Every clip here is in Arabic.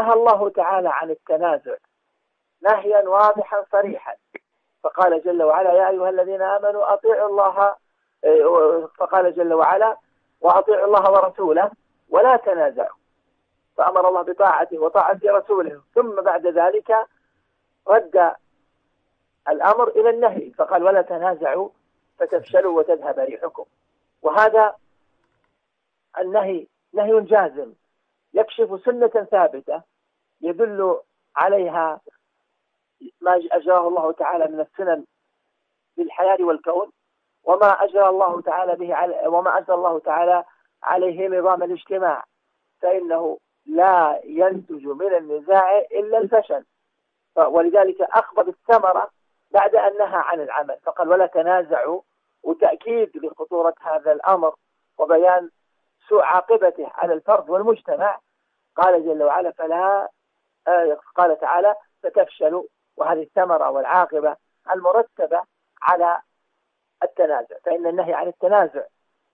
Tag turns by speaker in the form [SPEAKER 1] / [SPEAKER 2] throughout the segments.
[SPEAKER 1] نهى الله تعالى عن التنازع نهيا واضحا صريحا، فقال جل وعلا: يا أيها الذين آمنوا أطيعوا الله، فقال جل وعلا: وأطيعوا الله ورسوله ولا تنازعوا، فأمر الله بطاعته وطاعة رسوله، ثم بعد ذلك رد الأمر إلى النهي فقال: ولا تنازعوا فتفشلوا وتذهب ريحكم. وهذا النهي نهي جازم يكشف سنة ثابتة يدل عليها ما أجراه الله تعالى من السنن بالحياة والكون، وما أجرى الله تعالى عليه نظام الاجتماع، فإنه لا ينتج من النزاع إلا الفشل. ولذلك أخذ بالثمرة بعد أن نهى عن العمل، فقال: ولا تنازعوا، وتأكيد لخطورة هذا الأمر وبيان سوء عاقبته على الفرد والمجتمع. قال جل وعلا: قال تعالى: فتفشلوا، وهذه الثمرة والعاقبة المرتبة على التنازع. فإن النهي عن التنازع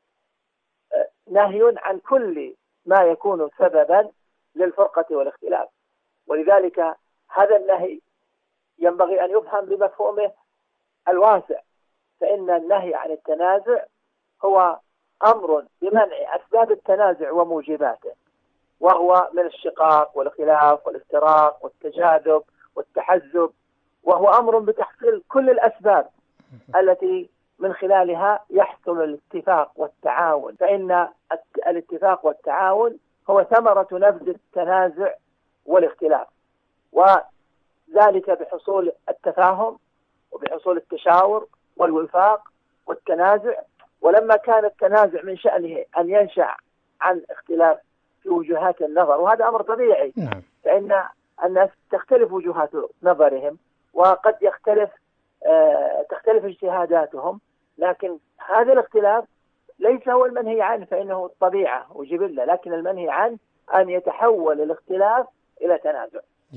[SPEAKER 1] نهي عن كل ما يكون سببا للفرقة والاختلاف، ولذلك هذا النهي ينبغي أن يفهم بمفهومه الواسع، فإن النهي عن التنازع هو أمر بمنع أسباب التنازع وموجباته، وهو من الشقاق والخلاف والافتراق والتجاذب والتحزب، وهو أمر بتحصيل كل الأسباب التي من خلالها يحصل الاتفاق والتعاون، فإن الاتفاق والتعاون هو ثمرة نبذ التنازع والاختلاف، وذلك بحصول التفاهم وبحصول التشاور والوفاق والتنازع. ولما كان التنازع من شأنه أن ينشأ عن اختلاف في وجهات النظر، وهذا أمر طبيعي، فإن الناس تختلف وجهات نظرهم وقد تختلف اجتهاداتهم، لكن هذا الاختلاف ليس هو المنهي عنه، فإنه الطبيعة وجبلة، لكن المنهي عنه أن يتحول الاختلاف إلى تنازع.